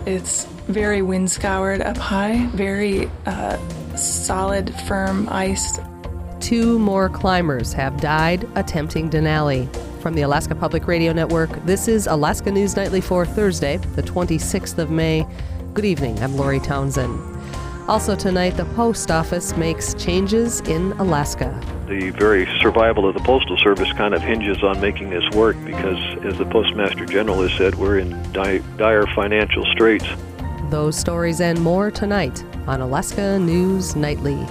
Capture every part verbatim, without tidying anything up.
it's very wind-scoured up high, very uh, solid, firm ice. Two more climbers have died attempting Denali. From the Alaska Public Radio Network, this is Alaska News Nightly for Thursday, the twenty-sixth of May. Good evening, I'm Lori Townsend. Also tonight, the Post Office makes changes in Alaska. The very survival of the Postal Service kind of hinges on making this work because, as the Postmaster General has said, we're in di- dire financial straits. Those stories and more tonight on Alaska News Nightly.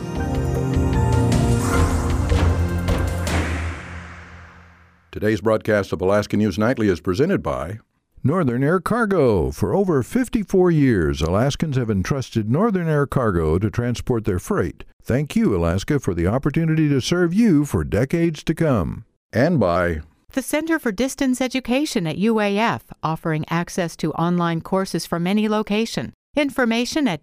Today's broadcast of Alaska News Nightly is presented by Northern Air Cargo. For over fifty-four years, Alaskans have entrusted Northern Air Cargo to transport their freight. Thank you, Alaska, for the opportunity to serve you for decades to come. And by the Center for Distance Education at U A F, offering access to online courses from any location. Information at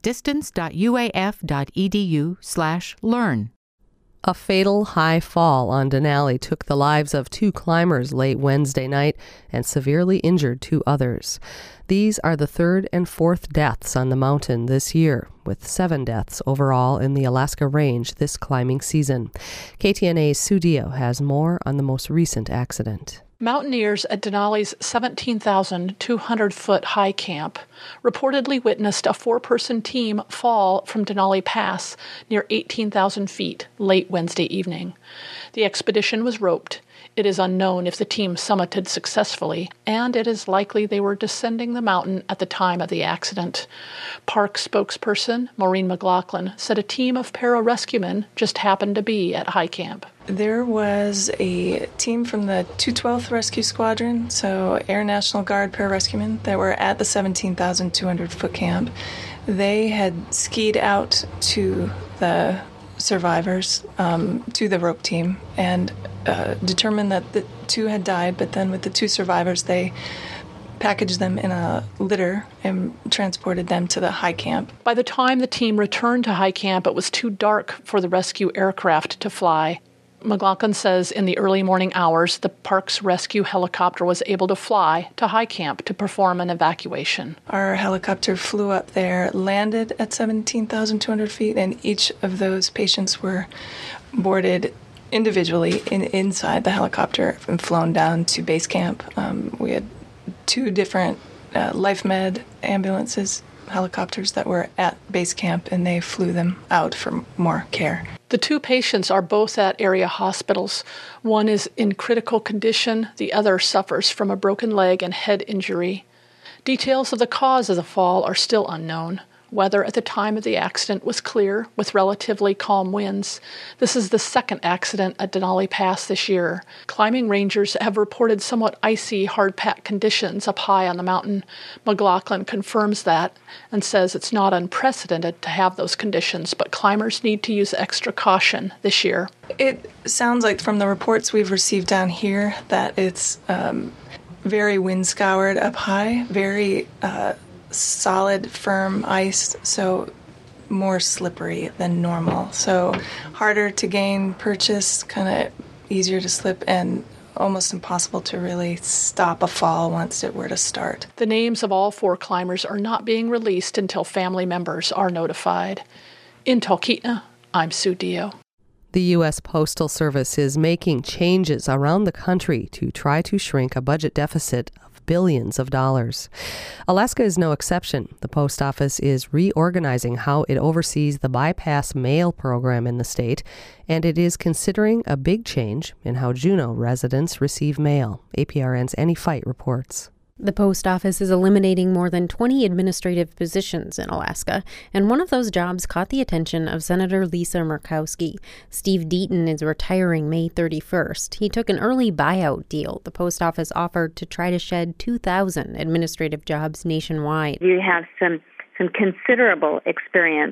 distance.uaf.edu slash learn. A fatal high fall on Denali took the lives of two climbers late Wednesday night and severely injured two others. These are the third and fourth deaths on the mountain this year, with seven deaths overall in the Alaska Range this climbing season. K T N A's Sue Dio has more on the most recent accident. Mountaineers at Denali's seventeen thousand two hundred foot high camp reportedly witnessed a four-person team fall from Denali Pass near eighteen thousand feet late Wednesday evening. The expedition was roped. It is unknown if the team summited successfully, and it is likely they were descending the mountain at the time of the accident. Park spokesperson Maureen McLaughlin said a team of pararescuemen just happened to be at high camp. There was a team from the two twelfth Rescue Squadron, so Air National Guard pararescuemen, that were at the seventeen thousand two hundred foot camp. They had skied out to the survivors, um, to the rope team, and uh, determined that the two had died, but then with the two survivors, they packaged them in a litter and transported them to the high camp. By the time the team returned to high camp, it was too dark for the rescue aircraft to fly. McLaughlin says in the early morning hours, the park's rescue helicopter was able to fly to high camp to perform an evacuation. Our helicopter flew up there, landed at seventeen thousand two hundred feet, and each of those patients were boarded individually in, inside the helicopter and flown down to base camp. Um, we had two different uh, LifeMed ambulances, helicopters that were at base camp, and they flew them out for more care. The two patients are both at area hospitals. One is in critical condition. The other suffers from a broken leg and head injury. Details of the cause of the fall are still unknown. Weather at the time of the accident was clear, with relatively calm winds. This is the second accident at Denali Pass this year. Climbing rangers have reported somewhat icy, hard-packed conditions up high on the mountain. McLaughlin confirms that and says it's not unprecedented to have those conditions, but climbers need to use extra caution this year. It sounds like from the reports we've received down here that it's um, very wind-scoured up high, very uh, solid, firm ice, so more slippery than normal. So harder to gain purchase, kind of easier to slip, and almost impossible to really stop a fall once it were to start. The names of all four climbers are not being released until family members are notified. In Talkeetna, I'm Sue Dio. The U S Postal Service is making changes around the country to try to shrink a budget deficit of billions of dollars. Alaska is no exception. The post office is reorganizing how it oversees the bypass mail program in the state, and it is considering a big change in how Juneau residents receive mail. A P R N's Annie Fight reports. The post office is eliminating more than twenty administrative positions in Alaska, and one of those jobs caught the attention of Senator Lisa Murkowski. Steve Deaton is retiring May thirty-first. He took an early buyout deal the post office offered to try to shed two thousand administrative jobs nationwide. You have some, some considerable experience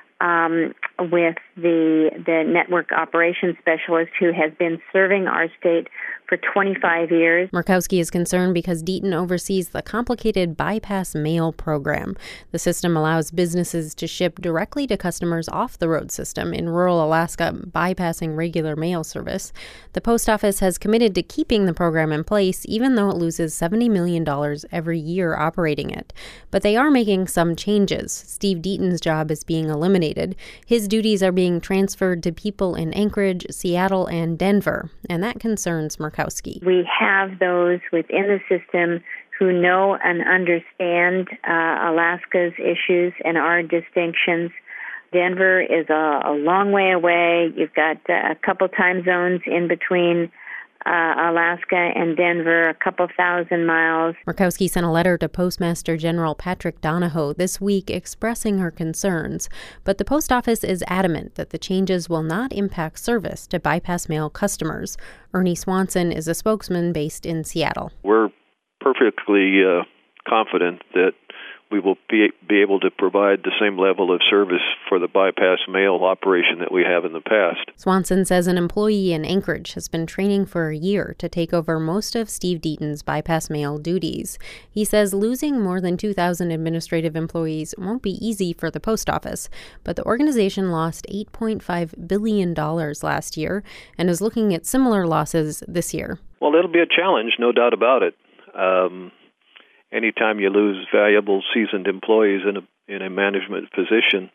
um, with the, the network operations specialist who has been serving our state for twenty-five years. Murkowski is concerned because Deaton oversees the complicated bypass mail program. The system allows businesses to ship directly to customers off the road system in rural Alaska, bypassing regular mail service. The post office has committed to keeping the program in place, even though it loses seventy million dollars every year operating it. But they are making some changes. Steve Deaton's job is being eliminated. His duties are being transferred to people in Anchorage, Seattle, and Denver, and that concerns Murkowski. We have those within the system who know and understand uh, Alaska's issues and our distinctions. Denver is a, a long way away. You've got uh, a couple time zones in between Uh, Alaska and Denver, a couple thousand miles. Murkowski sent a letter to Postmaster General Patrick Donahoe this week expressing her concerns, but the post office is adamant that the changes will not impact service to bypass mail customers. Ernie Swanson is a spokesman based in Seattle. We're perfectly uh, confident that we will be, be able to provide the same level of service for the bypass mail operation that we have in the past. Swanson says an employee in Anchorage has been training for a year to take over most of Steve Deaton's bypass mail duties. He says losing more than two thousand administrative employees won't be easy for the post office, but the organization lost eight point five billion dollars last year and is looking at similar losses this year. Well, it'll be a challenge, no doubt about it. Um, Anytime you lose valuable, seasoned employees in a in a management position,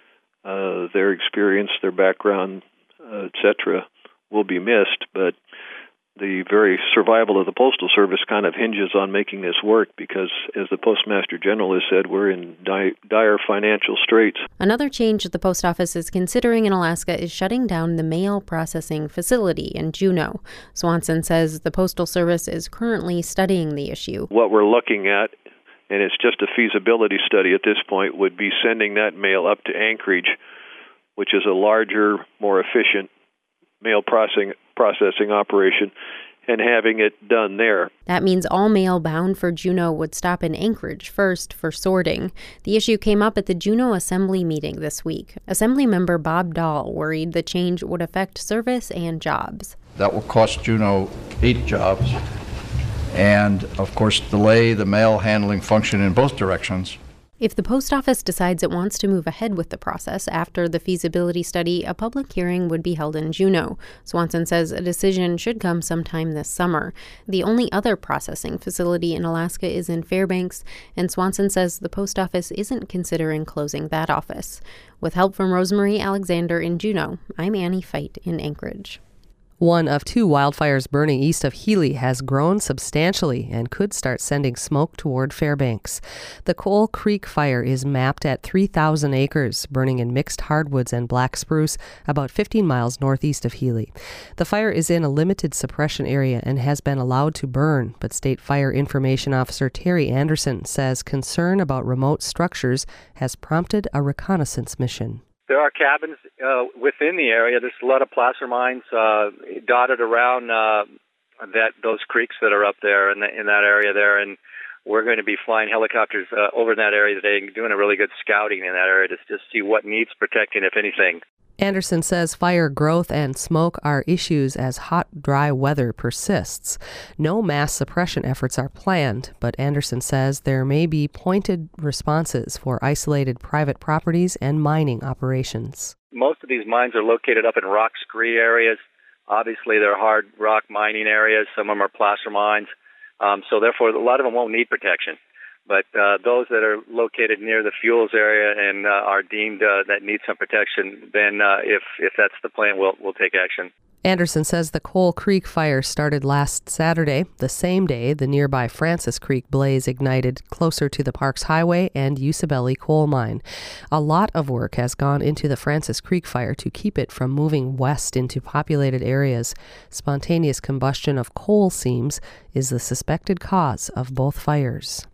uh, their experience, their background, uh, et cetera, will be missed. But the very survival of the Postal Service kind of hinges on making this work because, as the Postmaster General has said, we're in di- dire financial straits. Another change that the post office is considering in Alaska is shutting down the mail processing facility in Juneau. Swanson says the Postal Service is currently studying the issue. What we're looking at, and it's just a feasibility study at this point, would be sending that mail up to Anchorage, which is a larger, more efficient mail processing processing operation, and having it done there. That means all mail bound for Juneau would stop in Anchorage first for sorting. The issue came up at the Juneau Assembly meeting this week. Assembly member Bob Dahl worried the change would affect service and jobs. That will cost Juneau eighty jobs and, of course, delay the mail handling function in both directions. If the post office decides it wants to move ahead with the process after the feasibility study, a public hearing would be held in Juneau. Swanson says a decision should come sometime this summer. The only other processing facility in Alaska is in Fairbanks, and Swanson says the post office isn't considering closing that office. With help from Rosemarie Alexander in Juneau, I'm Annie Feit in Anchorage. One of two wildfires burning east of Healy has grown substantially and could start sending smoke toward Fairbanks. The Coal Creek fire is mapped at three thousand acres, burning in mixed hardwoods and black spruce about fifteen miles northeast of Healy. The fire is in a limited suppression area and has been allowed to burn, but State Fire Information Officer Terry Anderson says concern about remote structures has prompted a reconnaissance mission. There are cabins uh, within the area. There's a lot of placer mines uh, dotted around uh, that those creeks that are up there in, the, in that area there, and we're going to be flying helicopters uh, over in that area today and doing a really good scouting in that area to just see what needs protecting, if anything. Anderson says fire growth and smoke are issues as hot, dry weather persists. No mass suppression efforts are planned, but Anderson says there may be pointed responses for isolated private properties and mining operations. Most of these mines are located up in rock scree areas. Obviously, they're hard rock mining areas. Some of them are placer mines. Um, so therefore, a lot of them won't need protection. But uh, those that are located near the fuels area and uh, are deemed uh, that need some protection, then uh, if if that's the plan, we'll we'll take action. Anderson says the Coal Creek fire started last Saturday, the same day the nearby Francis Creek blaze ignited closer to the Parks Highway and Usabelli coal mine. A lot of work has gone into the Francis Creek fire to keep it from moving west into populated areas. Spontaneous combustion of coal seams is the suspected cause of both fires.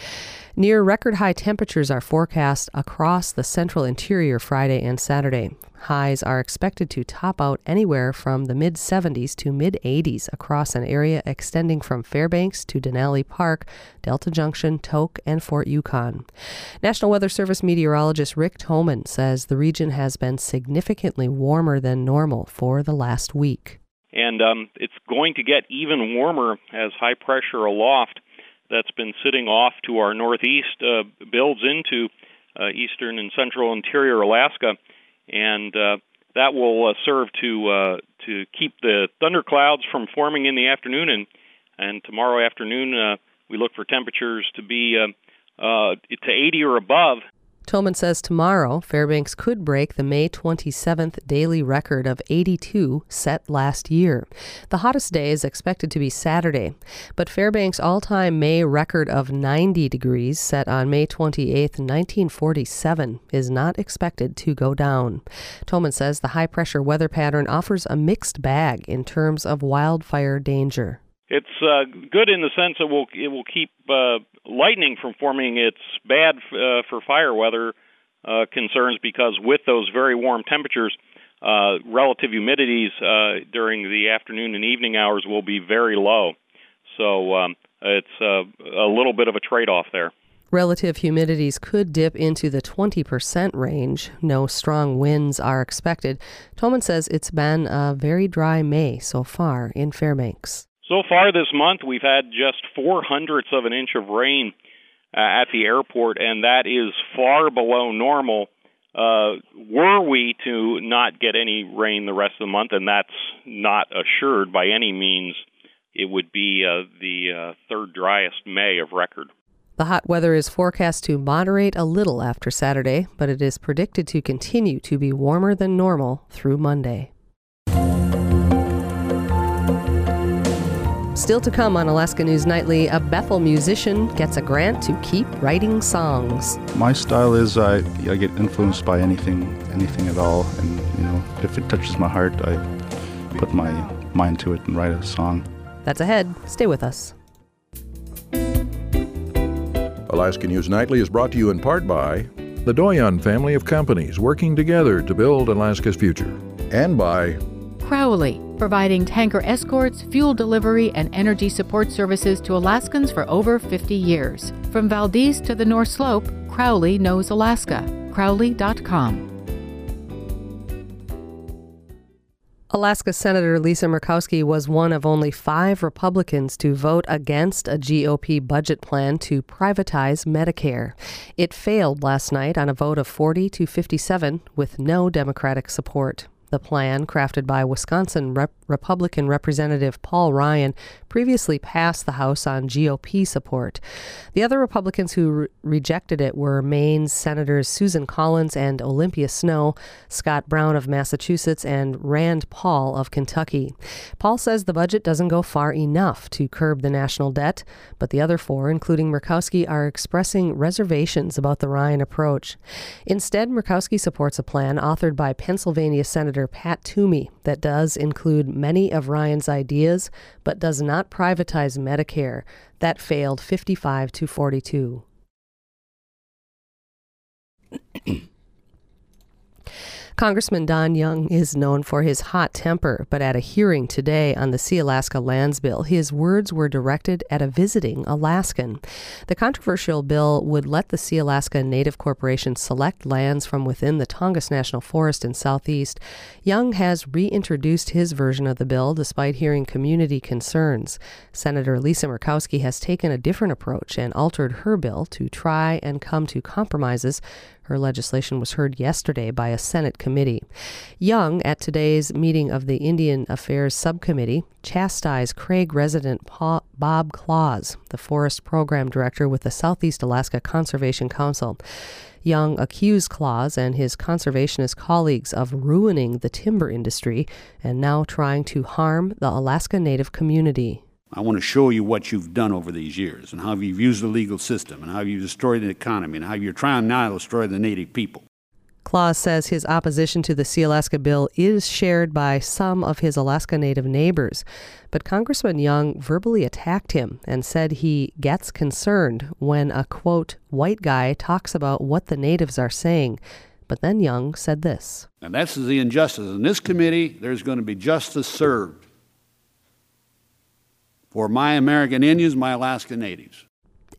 Near record high temperatures are forecast across the central interior Friday and Saturday. Highs are expected to top out anywhere from the mid seventies to mid eighties across an area extending from Fairbanks to Denali Park, Delta Junction, Tok, and Fort Yukon. National Weather Service meteorologist Rick Toman says the region has been significantly warmer than normal for the last week. And um, it's going to get even warmer as high pressure aloft that's been sitting off to our northeast uh, builds into uh, eastern and central interior Alaska, and uh, that will uh, serve to uh, to keep the thunderclouds from forming in the afternoon. And and tomorrow afternoon uh, we look for temperatures to be uh, uh, to eighty or above. Tolman says tomorrow Fairbanks could break the May twenty-seventh daily record of eighty-two set last year. The hottest day is expected to be Saturday, but Fairbanks' all-time May record of ninety degrees set on May twenty-eighth, nineteen forty-seven is not expected to go down. Tolman says the high-pressure weather pattern offers a mixed bag in terms of wildfire danger. It's uh, good in the sense that it will it will keep uh, lightning from forming. It's bad f- uh, for fire weather uh, concerns because with those very warm temperatures, uh, relative humidities uh, during the afternoon and evening hours will be very low. So um, it's uh, a little bit of a trade-off there. Relative humidities could dip into the twenty percent range. No strong winds are expected. Tolman says it's been a very dry May so far in Fairbanks. So far this month, we've had just four hundredths of an inch of rain uh, at the airport, and that is far below normal. Uh, were we to not get any rain the rest of the month, and that's not assured by any means, it would be uh, the uh, third driest May of record. The hot weather is forecast to moderate a little after Saturday, but it is predicted to continue to be warmer than normal through Monday. Still to come on Alaska News Nightly, a Bethel musician gets a grant to keep writing songs. My style is I, I get influenced by anything, anything at all, and you know, if it touches my heart, I put my mind to it and write a song. That's ahead. Stay with us. Alaska News Nightly is brought to you in part by the Doyon family of companies working together to build Alaska's future, and by Crowley, providing tanker escorts, fuel delivery, and energy support services to Alaskans for over fifty years. From Valdez to the North Slope, Crowley knows Alaska. Crowley dot com. Alaska Senator Lisa Murkowski was one of only five Republicans to vote against a G O P budget plan to privatize Medicare. It failed last night on a vote of forty to fifty-seven with no Democratic support. The plan, crafted by Wisconsin Rep- Republican Representative Paul Ryan, previously passed the House on G O P support. The other Republicans who re- rejected it were Maine's Senators Susan Collins and Olympia Snowe, Scott Brown of Massachusetts, and Rand Paul of Kentucky. Paul says the budget doesn't go far enough to curb the national debt, but the other four, including Murkowski, are expressing reservations about the Ryan approach. Instead, Murkowski supports a plan authored by Pennsylvania Senator Pat Toomey that does include many of Ryan's ideas, but does not privatize Medicare. That failed fifty-five to forty-two. Congressman Don Young is known for his hot temper, but at a hearing today on the Sealaska Lands Bill, his words were directed at a visiting Alaskan. The controversial bill would let the Sealaska Native Corporation select lands from within the Tongass National Forest in southeast. Young has reintroduced his version of the bill despite hearing community concerns. Senator Lisa Murkowski has taken a different approach and altered her bill to try and come to compromises. Her legislation was heard yesterday by a Senate committee. Young, at today's meeting of the Indian Affairs Subcommittee, chastised Craig resident Paul, Bob Claus, the Forest Program Director with the Southeast Alaska Conservation Council. Young accused Claus and his conservationist colleagues of ruining the timber industry and now trying to harm the Alaska Native community. I want to show you what you've done over these years and how you've used the legal system and how you've destroyed the economy and how you're trying now to destroy the Native people. Claus says his opposition to the Sealaska bill is shared by some of his Alaska Native neighbors, but Congressman Young verbally attacked him and said he gets concerned when a, quote, white guy talks about what the natives are saying. But then Young said this. And that's the injustice. In this committee, there's going to be justice served for my American Indians, my Alaska Natives.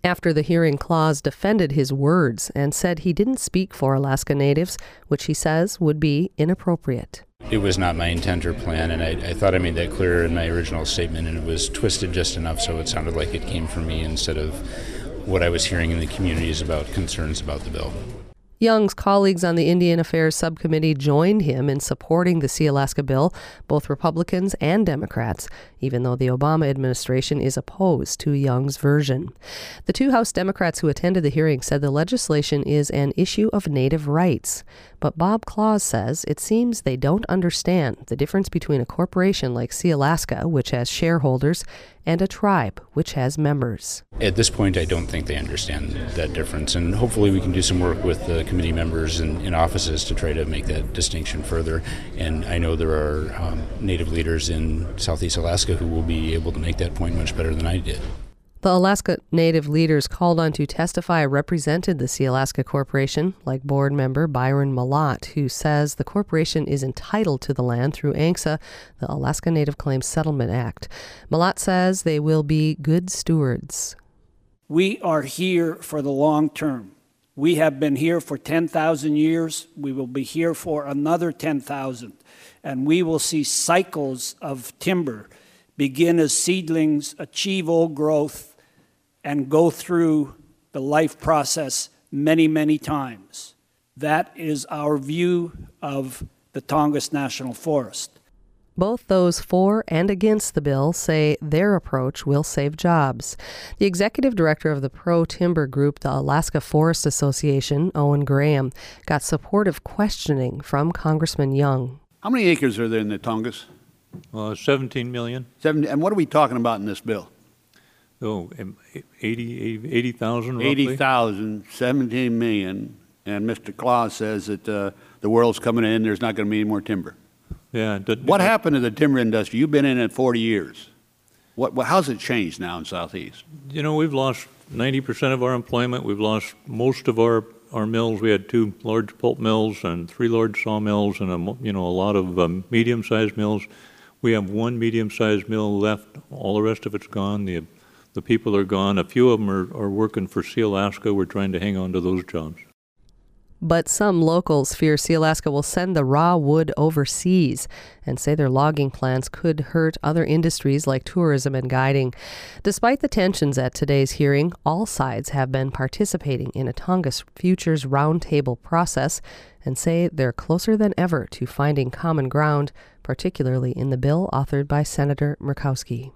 After the hearing, Claus defended his words and said he didn't speak for Alaska Natives, which he says would be inappropriate. It was not my intent or plan, and I, I thought I made that clear in my original statement, and it was twisted just enough so it sounded like it came from me instead of what I was hearing in the communities about concerns about the bill. Young's colleagues on the Indian Affairs Subcommittee joined him in supporting the Sealaska bill, both Republicans and Democrats, even though the Obama administration is opposed to Young's version. The two House Democrats who attended the hearing said the legislation is an issue of Native rights. But Bob Claus says it seems they don't understand the difference between a corporation like Sealaska, which has shareholders, and a tribe, which has members. At this point, I don't think they understand that difference, and hopefully we can do some work with the committee members and in offices to try to make that distinction further. And I know there are um, Native leaders in Southeast Alaska who will be able to make that point much better than I did. The Alaska Native leaders called on to testify represented the Sealaska Corporation, like board member Byron Malott, who says the corporation is entitled to the land through A N C S A, the Alaska Native Claims Settlement Act. Malott says they will be good stewards. We are here for the long term. We have been here for ten thousand years. We will be here for another ten thousand. And we will see cycles of timber begin as seedlings, achieve old growth, and go through the life process many, many times. That is our view of the Tongass National Forest. Both those for and against the bill say their approach will save jobs. The executive director of the pro-timber group, the Alaska Forest Association, Owen Graham, got supportive questioning from Congressman Young. How many acres are there in the Tongass? Uh, seventeen million. Seven, and what are we talking about in this bill? Oh, eighty thousand roughly. eighty thousand, seventeen million, and Mister Claus says that uh, the world's coming in, there's not going to be any more timber. Yeah. What happened to the timber industry? You've been in it forty years. What, what, how's it changed now in Southeast? You know, we've lost ninety percent of our employment. We've lost most of our, our mills. We had two large pulp mills and three large sawmills and, a, you know, a lot of um, medium-sized mills. We have one medium-sized mill left. All the rest of it's gone. The The people are gone. A few of them are, are working for Sealaska. We're trying to hang on to those jobs. But some locals fear Sealaska will send the raw wood overseas and say their logging plans could hurt other industries like tourism and guiding. Despite the tensions at today's hearing, all sides have been participating in a Tongass Futures Roundtable process and say they're closer than ever to finding common ground, particularly in the bill authored by Senator Murkowski.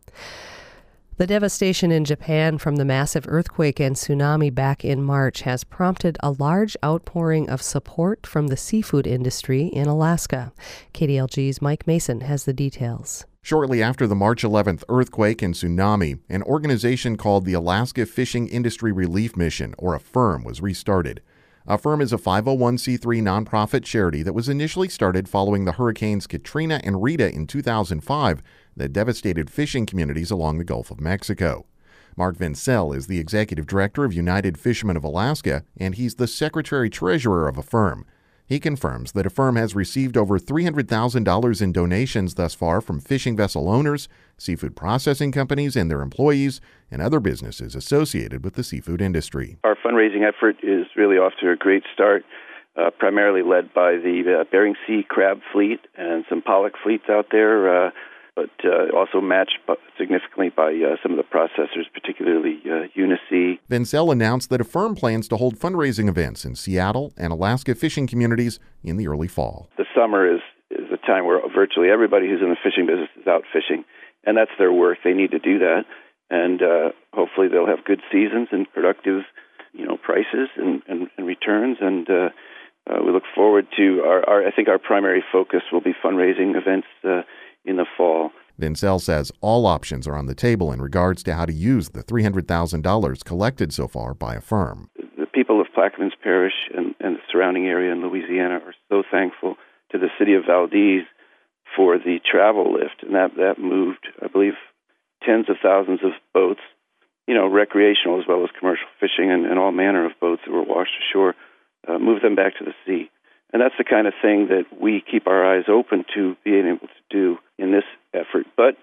The devastation in Japan from the massive earthquake and tsunami back in March has prompted a large outpouring of support from the seafood industry in Alaska. K D L G's Mike Mason has the details. Shortly after the March eleventh earthquake and tsunami, an organization called the Alaska Fishing Industry Relief Mission, or A F I R M, was restarted. A F I R M is a five oh one c three nonprofit charity that was initially started following the hurricanes Katrina and Rita in two thousand five that devastated fishing communities along the Gulf of Mexico. Mark Vincel is the executive director of United Fishermen of Alaska, and he's the secretary-treasurer of A F I R M. He confirms that A F I R M has received over three hundred thousand dollars in donations thus far from fishing vessel owners, seafood processing companies and their employees, and other businesses associated with the seafood industry. Our fundraising effort is really off to a great start, uh, primarily led by the uh, Bering Sea crab fleet and some pollock fleets out there, uh, but uh, also matched significantly by uh, some of the processors, particularly uh, Unisea. Vincel announced that A F I R M plans to hold fundraising events in Seattle and Alaska fishing communities in the early fall. The summer is, is a time where virtually everybody who's in the fishing business is out fishing, and that's their work. They need to do that, and uh, hopefully they'll have good seasons and productive, you know, prices and, and, and returns, and uh, uh, we look forward to our, our, I think our primary focus will be fundraising events uh, in the fall. Vincel says all options are on the table in regards to how to use the three hundred thousand dollars collected so far by A F I R M. The people of Plaquemines Parish and, and the surrounding area in Louisiana are so thankful to the city of Valdez for the travel lift, and that, that moved, I believe, tens of thousands of boats, you know, recreational as well as commercial fishing and, and all manner of boats that were washed ashore, uh, moved them back to the sea. And that's the kind of thing that we keep our eyes open to being able to do in this effort. But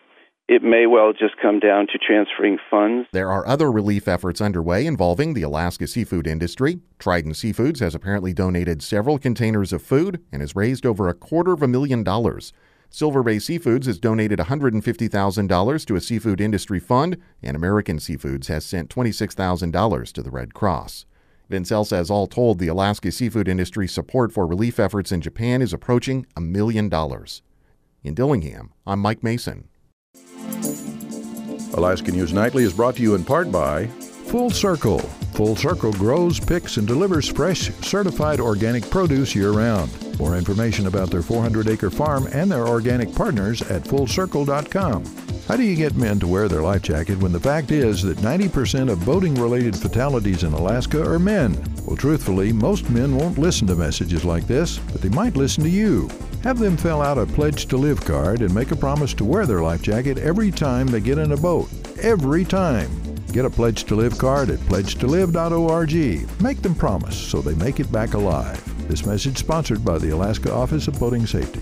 it may well just come down to transferring funds. There are other relief efforts underway involving the Alaska seafood industry. Trident Seafoods has apparently donated several containers of food and has raised over a quarter of a million dollars. Silver Bay Seafoods has donated one hundred fifty thousand dollars to a seafood industry fund, and American Seafoods has sent twenty-six thousand dollars to the Red Cross. Vincel says all told, the Alaska seafood industry support for relief efforts in Japan is approaching a million dollars. In Dillingham, I'm Mike Mason. Alaska News Nightly is brought to you in part by Full Circle. Full Circle grows, picks, and delivers fresh, certified organic produce year-round. More information about their four hundred acre farm and their organic partners at full circle dot com. How do you get men to wear their life jacket when the fact is that ninety percent of boating-related fatalities in Alaska are men? Well, truthfully, most men won't listen to messages like this, but they might listen to you. Have them fill out a Pledge to Live card and make a promise to wear their life jacket every time they get in a boat. Every time. Get a Pledge to Live card at pledge to live dot org. Make them promise so they make it back alive. This message sponsored by the Alaska Office of Boating Safety.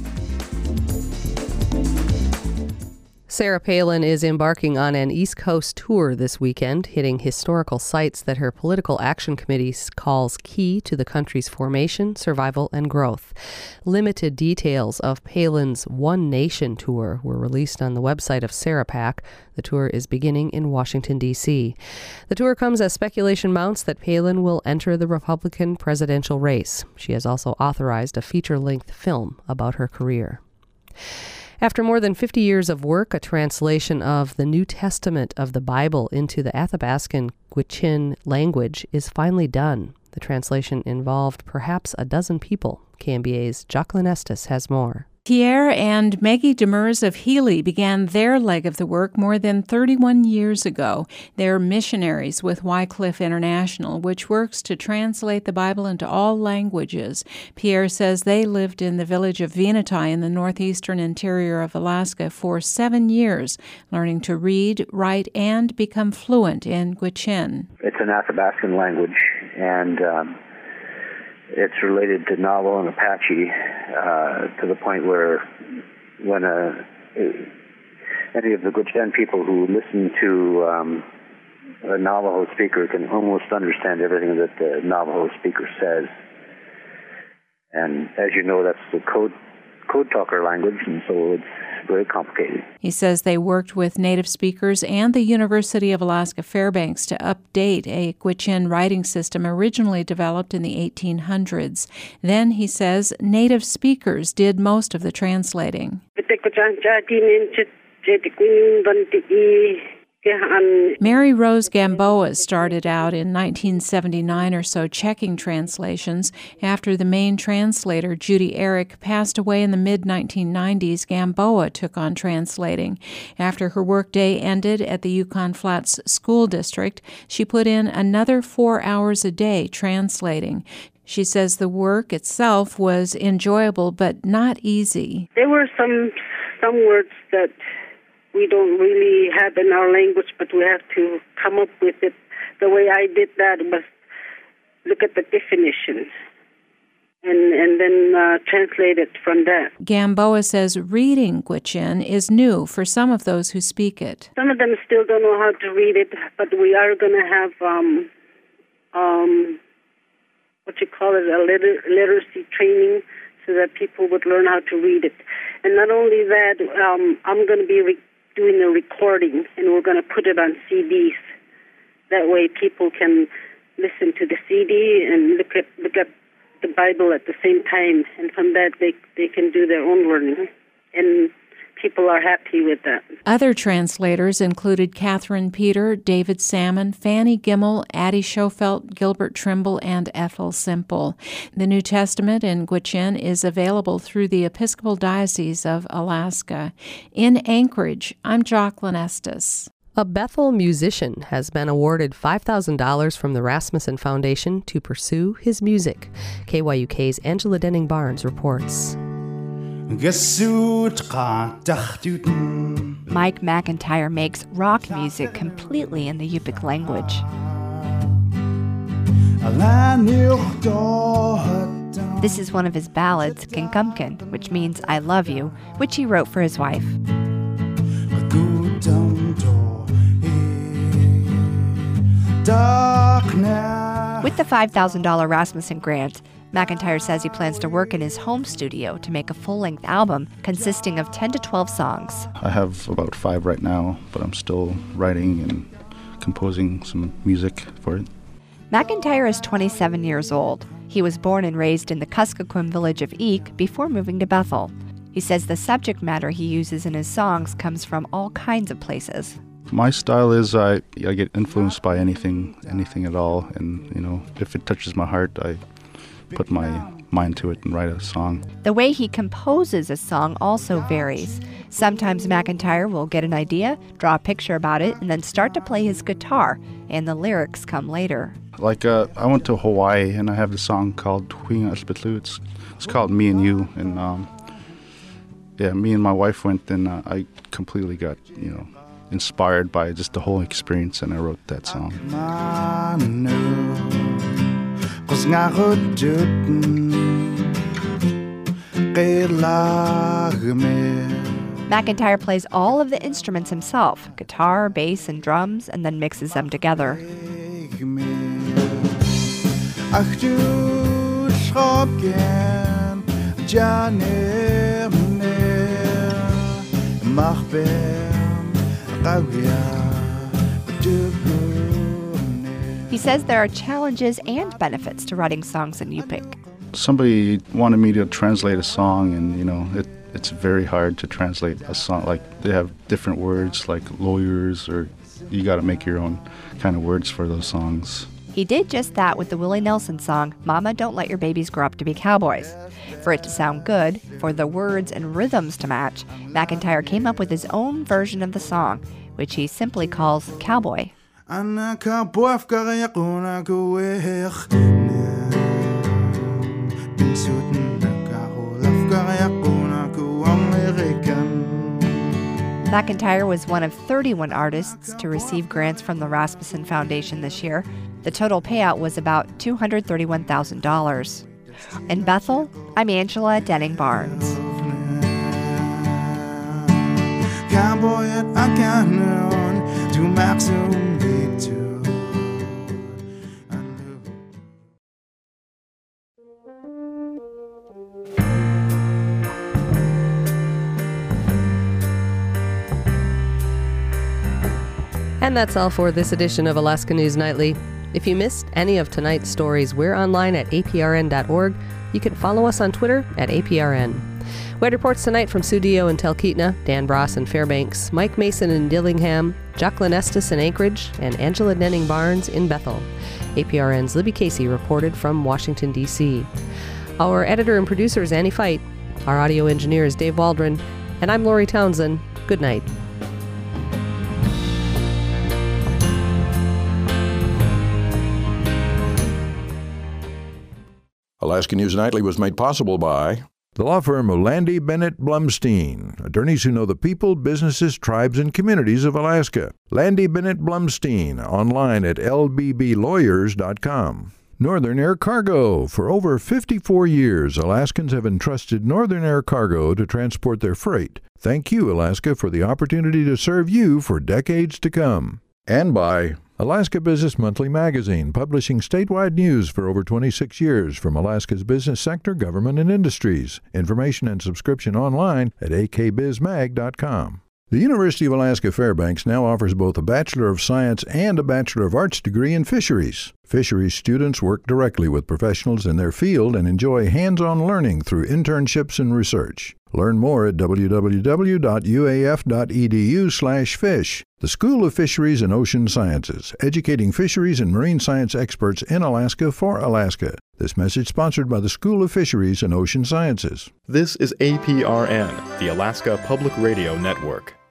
Sarah Palin is embarking on an East Coast tour this weekend, hitting historical sites that her political action committee calls key to the country's formation, survival, and growth. Limited details of Palin's One Nation tour were released on the website of Sarah Pac. The tour is beginning in Washington, D C The tour comes as speculation mounts that Palin will enter the Republican presidential race. She has also authorized a feature-length film about her career. After more than fifty years of work, a translation of the New Testament of the Bible into the Athabascan Gwich'in language is finally done. The translation involved perhaps a dozen people. K M B A's Jacqueline Estes has more. Pierre and Maggie Demers of Healy began their leg of the work more than thirty-one years ago. They're missionaries with Wycliffe International, which works to translate the Bible into all languages. Pierre says they lived in the village of Venati in the northeastern interior of Alaska for seven years, learning to read, write, and become fluent in Gwich'in. It's an Athabascan language, and um, it's related to Navajo and Apache uh, to the point where when uh, any of the Gwich'in people who listen to um, a Navajo speaker can almost understand everything that the Navajo speaker says. And as you know, that's the code code talker language, and so it's very complicated. He says they worked with native speakers and the University of Alaska Fairbanks to update a Gwich'in writing system originally developed in the eighteen hundreds. Then, he says, native speakers did most of the translating. Mary Rose Gamboa started out in nineteen seventy-nine or so checking translations. After the main translator, Judy Eric, passed away in the mid nineteen nineties, Gamboa took on translating. After her workday ended at the Yukon Flats School District, she put in another four hours a day translating. She says the work itself was enjoyable but not easy. There were some some words that we don't really have in our language, but we have to come up with it. The way I did that was look at the definitions and, and then uh, translate it from that. Gamboa says reading Gwich'in is new for some of those who speak it. Some of them still don't know how to read it, but we are going to have, um, um, what you call it, a liter- literacy training so that people would learn how to read it. And not only that, um, I'm going to be re- doing a recording, and we're going to put it on C Ds. That way people can listen to the C D and look at look at the Bible at the same time, and from that they, they can do their own learning. And people are happy with that. Other translators included Catherine Peter, David Salmon, Fanny Gimmel, Addie Schofelt, Gilbert Trimble, and Ethel Simple. The New Testament in Gwich'in is available through the Episcopal Diocese of Alaska. In Anchorage, I'm Jacqueline Estes. A Bethel musician has been awarded five thousand dollars from the Rasmussen Foundation to pursue his music. K Y U K's Angela Denning-Barnes reports. Mike McIntyre makes rock music completely in the Yupik language. This is one of his ballads, Kinkumkin, which means I love you, which he wrote for his wife. darkness. With the five thousand dollars Rasmussen grant, McIntyre says he plans to work in his home studio to make a full-length album consisting of ten to twelve songs. I have about five right now, but I'm still writing and composing some music for it. McIntyre is twenty-seven years old. He was born and raised in the Kuskokwim village of Eek before moving to Bethel. He says the subject matter he uses in his songs comes from all kinds of places. My style is I, I get influenced by anything, anything at all, and you know, if it touches my heart, I put my mind to it and write a song. The way he composes a song also varies. Sometimes McIntyre will get an idea, draw a picture about it, and then start to play his guitar, and the lyrics come later. Like uh, I went to Hawaii and I have a song called Huinga Aspetlu. It's it's called Me and You, and um, yeah, me and my wife went, and uh, I completely got you know inspired by just the whole experience, and I wrote that song. McIntyre plays all of the instruments himself, guitar, bass, and drums, and then mixes them together. He says there are challenges and benefits to writing songs in Yupik. Somebody wanted me to translate a song, and you know, it, it's very hard to translate a song. Like they have different words, like lawyers, or you got to make your own kind of words for those songs. He did just that with the Willie Nelson song, Mama, Don't Let Your Babies Grow Up to Be Cowboys. For it to sound good, for the words and rhythms to match, McIntyre came up with his own version of the song, which he simply calls Cowboy. McIntyre was one of thirty-one artists to receive grants from the Rasmussen Foundation this year. The total payout was about two hundred thirty-one thousand dollars. In Bethel, I'm Angela Denning Barnes. And that's all for this edition of Alaska News Nightly. If you missed any of tonight's stories, we're online at A P R N dot org. You can follow us on Twitter at A P R N. We had reports tonight from Sudio and Talkeetna, Dan Bross in Fairbanks, Mike Mason in Dillingham, Jacqueline Estes in Anchorage, and Angela Denning Barnes in Bethel. A P R N's Libby Casey reported from Washington, D C Our editor and producer is Annie Fight. Our audio engineer is Dave Waldron. And I'm Lori Townsend. Good night. Alaska News Nightly was made possible by the law firm of Landy Bennett Blumstein, attorneys who know the people, businesses, tribes, and communities of Alaska. Landy Bennett Blumstein, online at L B B lawyers dot com. Northern Air Cargo. For over fifty-four years, Alaskans have entrusted Northern Air Cargo to transport their freight. Thank you, Alaska, for the opportunity to serve you for decades to come. And by Alaska Business Monthly Magazine, publishing statewide news for over twenty-six years from Alaska's business sector, government, and industries. Information and subscription online at A K biz mag dot com. The University of Alaska Fairbanks now offers both a Bachelor of Science and a Bachelor of Arts degree in fisheries. Fisheries students work directly with professionals in their field and enjoy hands-on learning through internships and research. Learn more at w w w dot u a f dot e d u slash fish. The School of Fisheries and Ocean Sciences, educating fisheries and marine science experts in Alaska for Alaska. This message sponsored by the School of Fisheries and Ocean Sciences. This is A P R N, the Alaska Public Radio Network.